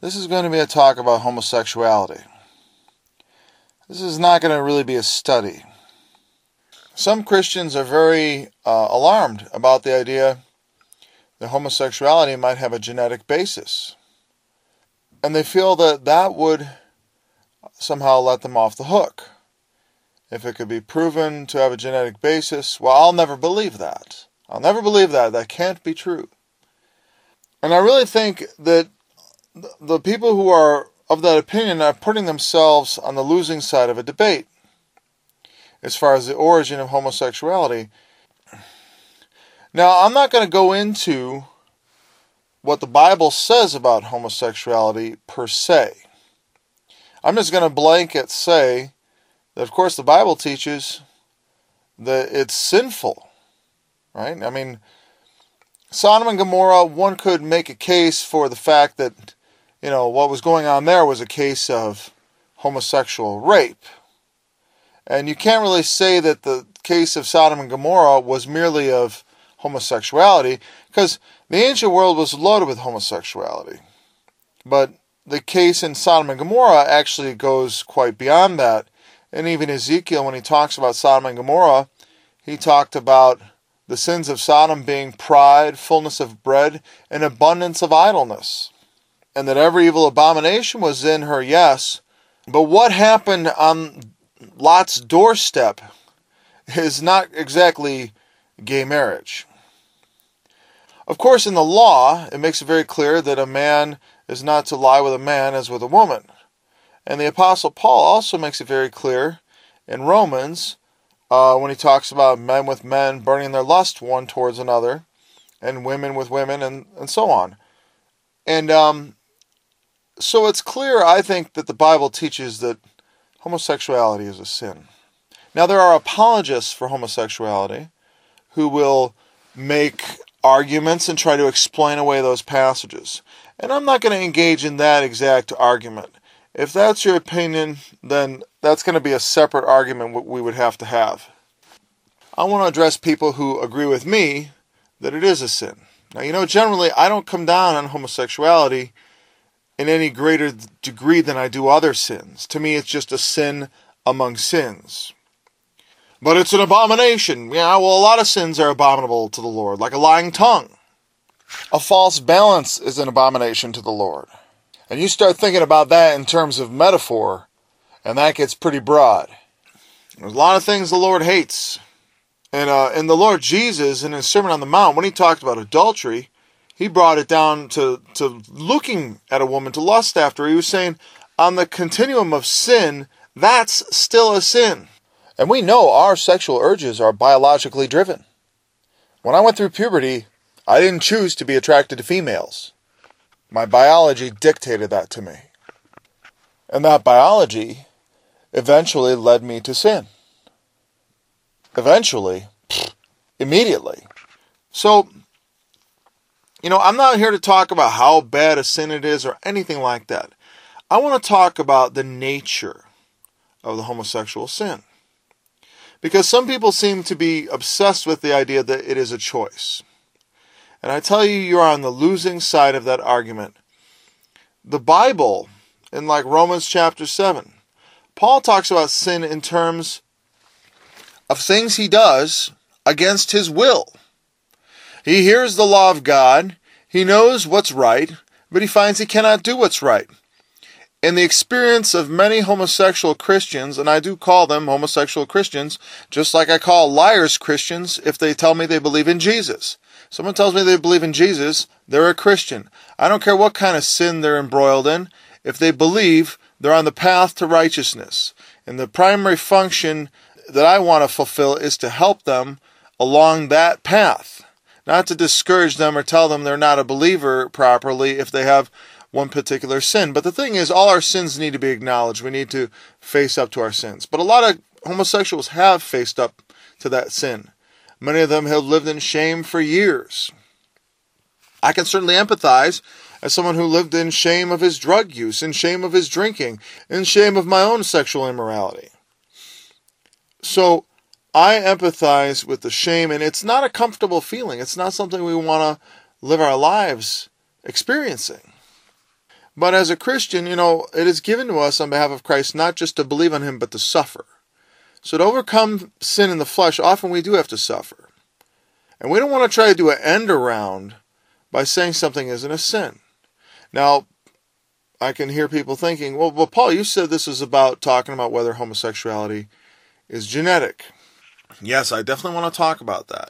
This is going to be a talk about homosexuality. This is not going to really be a study. Some Christians are very alarmed about the idea that homosexuality might have a genetic basis. And they feel that that would somehow let them off the hook. If it could be proven to have a genetic basis, well, I'll never believe that. I'll never believe that. That can't be true. And I really think that the people who are of that opinion are putting themselves on the losing side of a debate as far as the origin of homosexuality. Now, I'm not going to go into what the Bible says about homosexuality per se. I'm just going to blanket say that, of course, the Bible teaches that it's sinful, right? I mean, Sodom and Gomorrah, one could make a case for the fact that, what was going on there was a case of homosexual rape. And you can't really say that the case of Sodom and Gomorrah was merely of homosexuality, because the ancient world was loaded with homosexuality. But the case in Sodom and Gomorrah actually goes quite beyond that. And even Ezekiel, when he talks about Sodom and Gomorrah, he talked about the sins of Sodom being pride, fullness of bread, and abundance of idleness. And that every evil abomination was in her, yes. But what happened on Lot's doorstep is not exactly gay marriage. Of course, in the law, it makes it very clear that a man is not to lie with a man as with a woman. And the Apostle Paul also makes it very clear in Romans when he talks about men with men burning their lust one towards another, and women with women, and so on. And so it's clear, I think, that the Bible teaches that homosexuality is a sin. Now, there are apologists for homosexuality who will make arguments and try to explain away those passages. And I'm not going to engage in that exact argument. If that's your opinion, then that's going to be a separate argument we would have to have. I want to address people who agree with me that it is a sin. Now, generally, I don't come down on homosexuality in any greater degree than I do other sins. To me, it's just a sin among sins. But it's an abomination. Yeah, well, a lot of sins are abominable to the Lord, like a lying tongue. A false balance is an abomination to the Lord. And you start thinking about that in terms of metaphor, and that gets pretty broad. There's a lot of things the Lord hates. And the Lord Jesus, in his Sermon on the Mount, when he talked about adultery, he brought it down to looking at a woman to lust after her. He was saying, on the continuum of sin, that's still a sin. And we know our sexual urges are biologically driven. When I went through puberty, I didn't choose to be attracted to females. My biology dictated that to me. And that biology eventually led me to sin. Eventually, immediately. So, I'm not here to talk about how bad a sin it is or anything like that. I want to talk about the nature of the homosexual sin. Because some people seem to be obsessed with the idea that it is a choice. And I tell you, you're on the losing side of that argument. The Bible, in like Romans chapter 7, Paul talks about sin in terms of things he does against his will. He hears the law of God, he knows what's right, but he finds he cannot do what's right. In the experience of many homosexual Christians, and I do call them homosexual Christians, just like I call liars Christians if they tell me they believe in Jesus. Someone tells me they believe in Jesus, they're a Christian. I don't care what kind of sin they're embroiled in. If they believe, they're on the path to righteousness. And the primary function that I want to fulfill is to help them along that path. Not to discourage them or tell them they're not a believer properly if they have one particular sin. But the thing is, all our sins need to be acknowledged. We need to face up to our sins. But a lot of homosexuals have faced up to that sin. Many of them have lived in shame for years. I can certainly empathize as someone who lived in shame of his drug use, in shame of his drinking, in shame of my own sexual immorality. So I empathize with the shame, and it's not a comfortable feeling. It's not something we want to live our lives experiencing. But as a Christian, it is given to us on behalf of Christ not just to believe on him, but to suffer. So to overcome sin in the flesh, often we do have to suffer. And we don't want to try to do an end around by saying something isn't a sin. Now, I can hear people thinking, well, Paul, you said this is about talking about whether homosexuality is genetic. Yes, I definitely want to talk about that.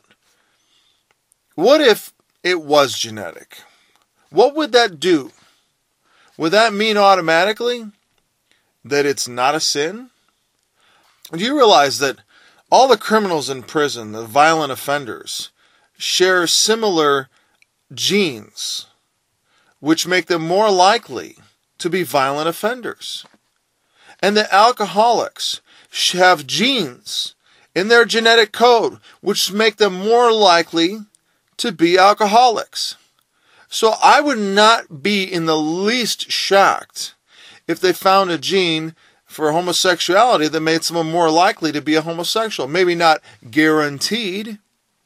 What if it was genetic? What would that do? Would that mean automatically that it's not a sin? Do you realize that all the criminals in prison, the violent offenders, share similar genes, which make them more likely to be violent offenders? And the alcoholics have genes in their genetic code, which make them more likely to be alcoholics. So I would not be in the least shocked if they found a gene for homosexuality that made someone more likely to be a homosexual. Maybe not guaranteed,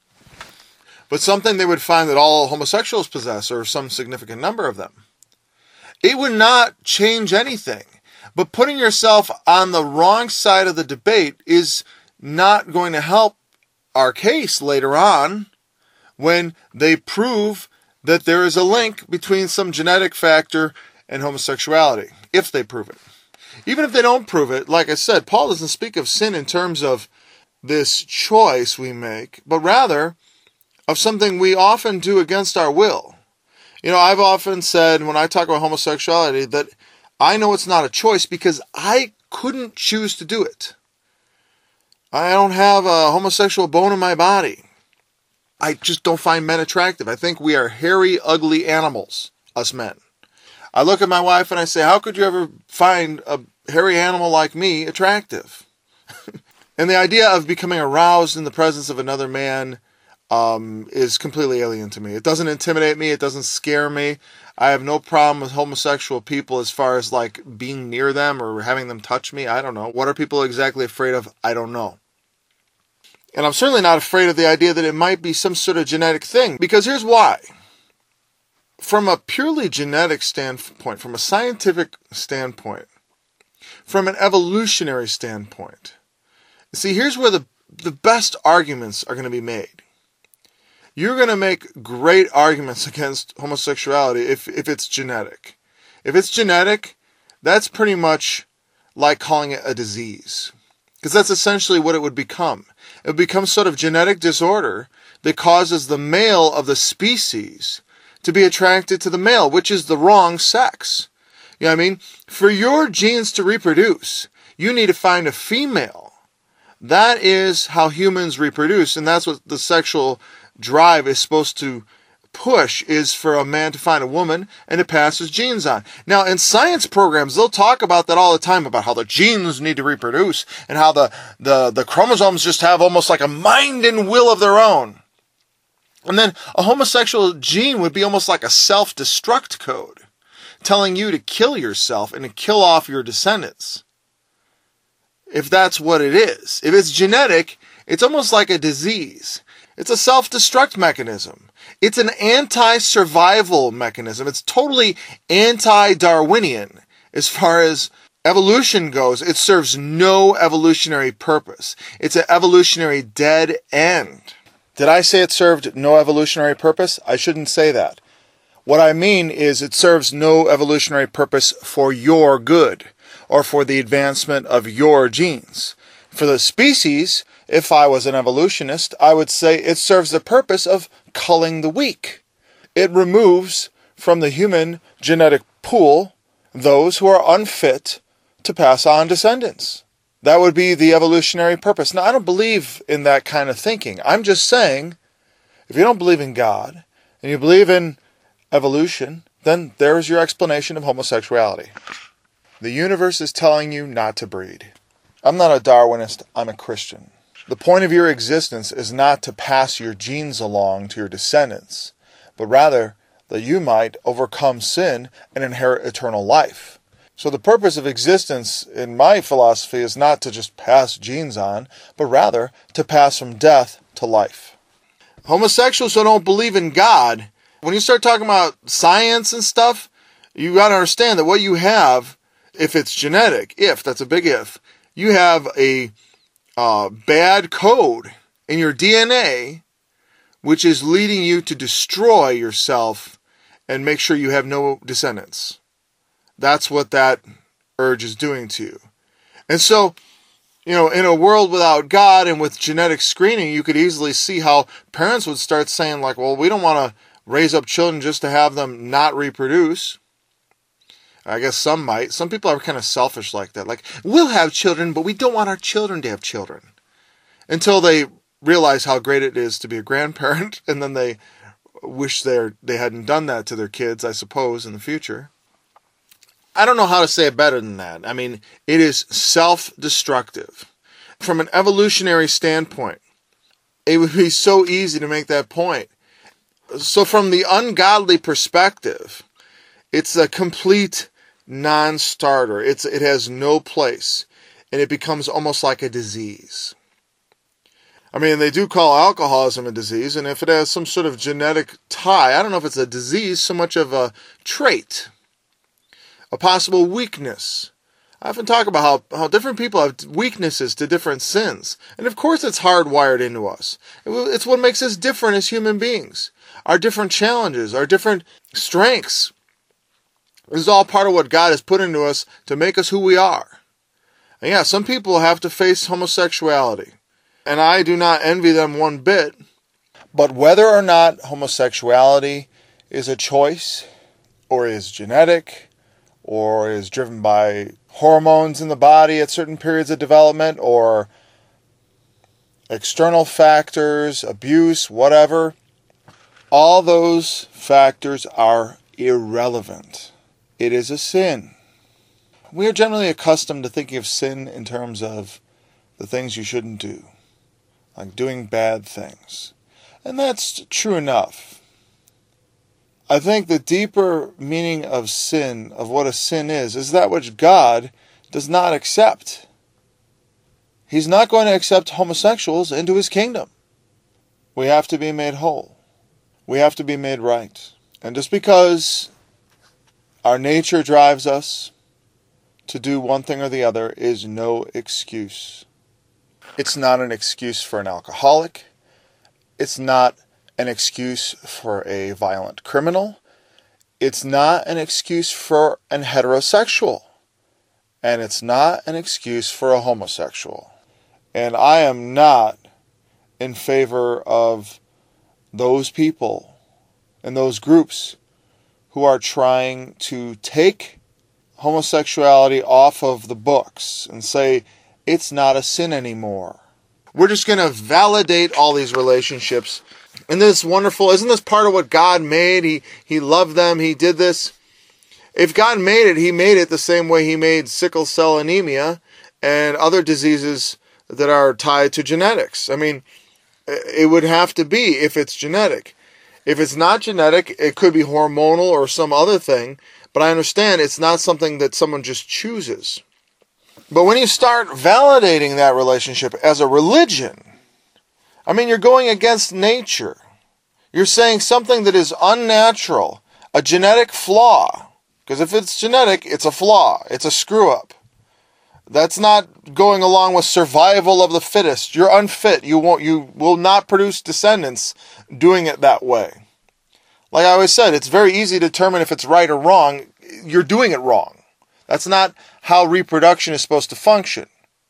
but something they would find that all homosexuals possess, or some significant number of them. It would not change anything. But putting yourself on the wrong side of the debate is not going to help our case later on when they prove that there is a link between some genetic factor and homosexuality, if they prove it. Even if they don't prove it, like I said, Paul doesn't speak of sin in terms of this choice we make, but rather of something we often do against our will. I've often said when I talk about homosexuality that I know it's not a choice because I couldn't choose to do it. I don't have a homosexual bone in my body. I just don't find men attractive. I think we are hairy, ugly animals, us men. I look at my wife and I say, how could you ever find a hairy animal like me attractive? And the idea of becoming aroused in the presence of another man is completely alien to me. It doesn't intimidate me. It doesn't scare me. I have no problem with homosexual people as far as like being near them or having them touch me. I don't know. What are people exactly afraid of? I don't know. And I'm certainly not afraid of the idea that it might be some sort of genetic thing, because here's why. From a purely genetic standpoint, from a scientific standpoint, from an evolutionary standpoint, see, here's where the best arguments are going to be made. You're going to make great arguments against homosexuality if it's genetic. If it's genetic, that's pretty much like calling it a disease, because that's essentially what it would become. It would become sort of genetic disorder that causes the male of the species to be attracted to the male, which is the wrong sex. You know what I mean? For your genes to reproduce, you need to find a female. That is how humans reproduce, and that's what the sexual drive is supposed to push, is for a man to find a woman and to pass his genes on. Now, in science programs, they'll talk about that all the time, about how the genes need to reproduce and how the chromosomes just have almost like a mind and will of their own. And then a homosexual gene would be almost like a self-destruct code, telling you to kill yourself and to kill off your descendants. If that's what it is. If it's genetic, it's almost like a disease. It's a self-destruct mechanism. It's an anti-survival mechanism. It's totally anti-Darwinian as far as evolution goes. It serves no evolutionary purpose. It's an evolutionary dead end. Did I say it served no evolutionary purpose? I shouldn't say that. What I mean is it serves no evolutionary purpose for your good or for the advancement of your genes. For the species, if I was an evolutionist, I would say it serves the purpose of culling the weak. It removes from the human genetic pool those who are unfit to pass on descendants. That would be the evolutionary purpose. Now, I don't believe in that kind of thinking. I'm just saying, if you don't believe in God, and you believe in evolution, then there's your explanation of homosexuality. The universe is telling you not to breed. I'm not a Darwinist, I'm a Christian. The point of your existence is not to pass your genes along to your descendants, but rather that you might overcome sin and inherit eternal life. So the purpose of existence in my philosophy is not to just pass genes on, but rather to pass from death to life. Homosexuals who don't believe in God, when you start talking about science and stuff, You got to understand that what you have, if it's genetic, that's a big if, you have a bad code in your DNA, which is leading you to destroy yourself and make sure you have no descendants. That's what that urge is doing to you. And so, in a world without God and with genetic screening, you could easily see how parents would start saying, like, well, we don't want to raise up children just to have them not reproduce. I guess some might. Some people are kind of selfish like that. Like, we'll have children, but we don't want our children to have children. Until they realize how great it is to be a grandparent, and then they wish they hadn't done that to their kids, I suppose, in the future. I don't know how to say it better than that. I mean, it is self-destructive. From an evolutionary standpoint, it would be so easy to make that point. So from the ungodly perspective, it's a complete non-starter. It has no place, and it becomes almost like a disease. I mean, they do call alcoholism a disease, and if it has some sort of genetic tie, I don't know if it's a disease so much of a trait, a possible weakness. I often talk about how different people have weaknesses to different sins. And of course it's hardwired into us. It's what makes us different as human beings. Our different challenges, our different strengths. This is all part of what God has put into us to make us who we are. And yeah, some people have to face homosexuality. And I do not envy them one bit. But whether or not homosexuality is a choice, or is genetic, or is driven by hormones in the body at certain periods of development, or external factors, abuse, whatever, all those factors are irrelevant. It is a sin. We are generally accustomed to thinking of sin in terms of the things you shouldn't do, like doing bad things. And that's true enough. I think the deeper meaning of sin, of what a sin is that which God does not accept. He's not going to accept homosexuals into his kingdom. We have to be made whole. We have to be made right. And just because our nature drives us to do one thing or the other is no excuse. It's not an excuse for an alcoholic. It's not an excuse for a violent criminal. It's not an excuse for an heterosexual. And it's not an excuse for a homosexual. And I am not in favor of those people and those groups who are trying to take homosexuality off of the books and say it's not a sin anymore. We're just going to validate all these relationships. And this wonderful, isn't this part of what God made? He loved them. He did this. If God made it, he made it the same way he made sickle cell anemia and other diseases that are tied to genetics. I mean, it would have to be if it's genetic. If it's not genetic, it could be hormonal or some other thing. But I understand it's not something that someone just chooses. But when you start validating that relationship as a religion, I mean, you're going against nature. You're saying something that is unnatural, a genetic flaw. Because if it's genetic, it's a flaw. It's a screw-up. That's not going along with survival of the fittest. You're unfit. You will not produce descendants doing it that way. Like I always said, it's very easy to determine if it's right or wrong. You're doing it wrong. That's not how reproduction is supposed to function.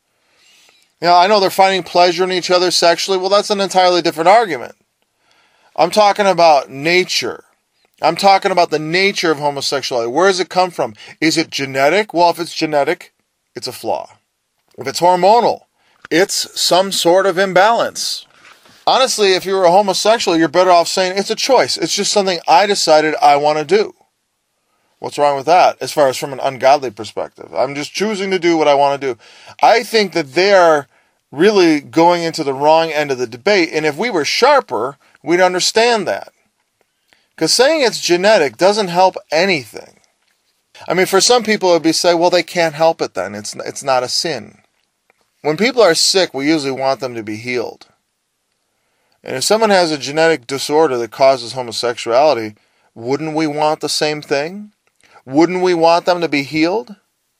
I know they're finding pleasure in each other sexually. Well, that's an entirely different argument. I'm talking about nature. I'm talking about the nature of homosexuality. Where does it come from? Is it genetic? Well, if it's genetic, it's a flaw. If it's hormonal, it's some sort of imbalance. Honestly, if you're a homosexual, you're better off saying it's a choice. It's just something I decided I want to do. What's wrong with that as far as from an ungodly perspective? I'm just choosing to do what I want to do. I think that they are really going into the wrong end of the debate. And if we were sharper, we'd understand that. Because saying it's genetic doesn't help anything. I mean, for some people, it would be say, well, they can't help it then. It's not a sin. When people are sick, we usually want them to be healed. And if someone has a genetic disorder that causes homosexuality, wouldn't we want the same thing? wouldn't we want them to be healed?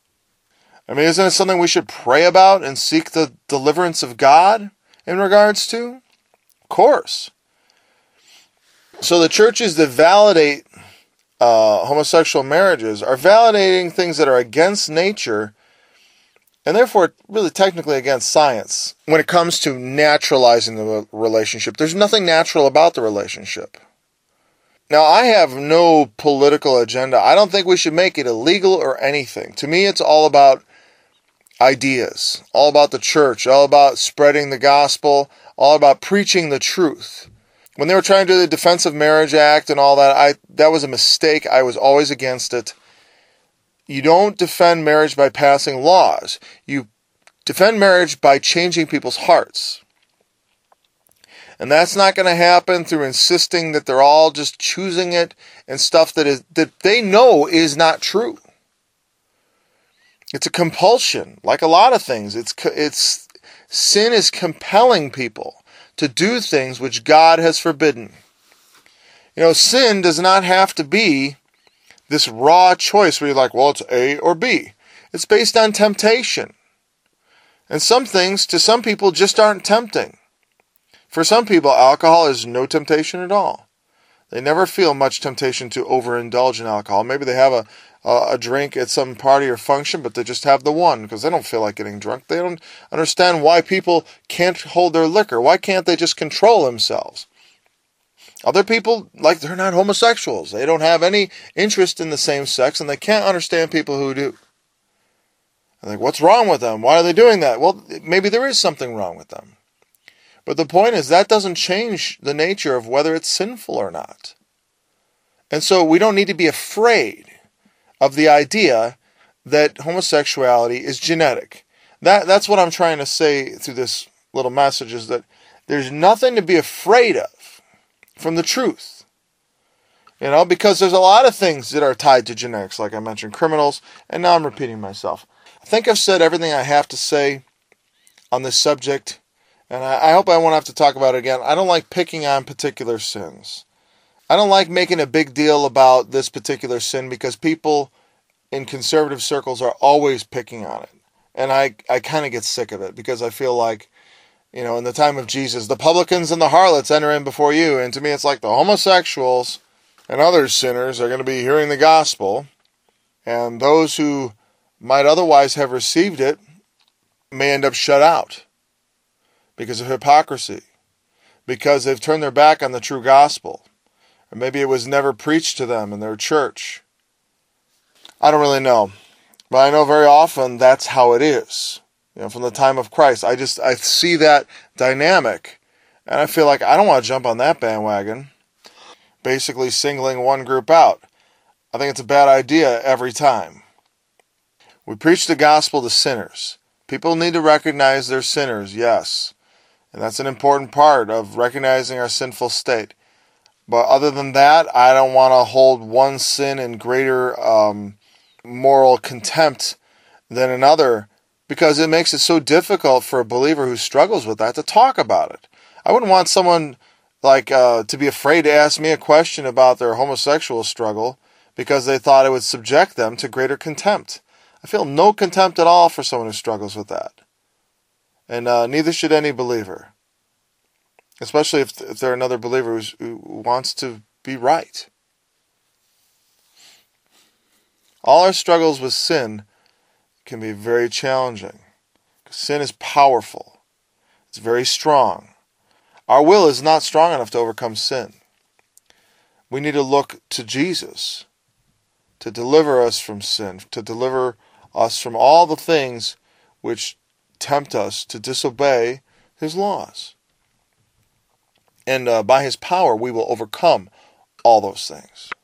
I mean, isn't it something we should pray about and seek the deliverance of God in regards to? Of course. So the churches that validate homosexual marriages are validating things that are against nature and therefore really technically against science when it comes to naturalizing the relationship. There's nothing natural about the relationship. Now, I have no political agenda. I don't think we should make it illegal or anything. To me, it's all about ideas, all about the church, all about spreading the gospel, all about preaching the truth. When they were trying to do the Defense of Marriage Act and all that, that was a mistake. I was always against it. You don't defend marriage by passing laws. You defend marriage by changing people's hearts. And that's not going to happen through insisting that they're all just choosing it and stuff that they know is not true. It's a compulsion, like a lot of things. Sin is compelling people to do things which God has forbidden. You know, sin does not have to be this raw choice where you're like, well, it's A or B. It's based on temptation. And some things, to some people, just aren't tempting. For some people, alcohol is no temptation at all. They never feel much temptation to overindulge in alcohol. Maybe they have a drink at some party or function, but they just have the one because they don't feel like getting drunk. They don't understand why people can't hold their liquor. Why can't they just control themselves? Other people, like, they're not homosexuals. They don't have any interest in the same sex, and they can't understand people who do. And like, what's wrong with them? Why are they doing that? Well, maybe there is something wrong with them. But the point is, that doesn't change the nature of whether it's sinful or not. And so we don't need to be afraid of the idea that homosexuality is genetic. That's what I'm trying to say through this little message, is that there's nothing to be afraid of from the truth. You know, because there's a lot of things that are tied to genetics, like I mentioned, criminals, and now I'm repeating myself. I think I've said everything I have to say on this subject, and I hope I won't have to talk about it again. I don't like picking on particular sins. I don't like making a big deal about this particular sin because people in conservative circles are always picking on it. And I kind of get sick of it because I feel like, you know, in the time of Jesus, the publicans and the harlots enter in before you. And to me, it's like the homosexuals and other sinners are going to be hearing the gospel. And those who might otherwise have received it may end up shut out because of hypocrisy, because they've turned their back on the true gospel. Or maybe it was never preached to them in their church. I don't really know. But I know very often that's how it is. You know, from the time of Christ. I see that dynamic. And I feel like I don't want to jump on that bandwagon. Basically singling one group out. I think it's a bad idea every time. We preach the gospel to sinners. People need to recognize they're sinners, yes. And that's an important part of recognizing our sinful state. But other than that, I don't want to hold one sin in greater moral contempt than another, because it makes it so difficult for a believer who struggles with that to talk about it. I wouldn't want someone to be afraid to ask me a question about their homosexual struggle because they thought it would subject them to greater contempt. I feel no contempt at all for someone who struggles with that. And neither should any believer. Especially if they're another believer who wants to be right. All our struggles with sin can be very challenging. Sin is powerful. It's very strong. Our will is not strong enough to overcome sin. We need to look to Jesus to deliver us from sin, to deliver us from all the things which tempt us to disobey His laws. And by His power, we will overcome all those things.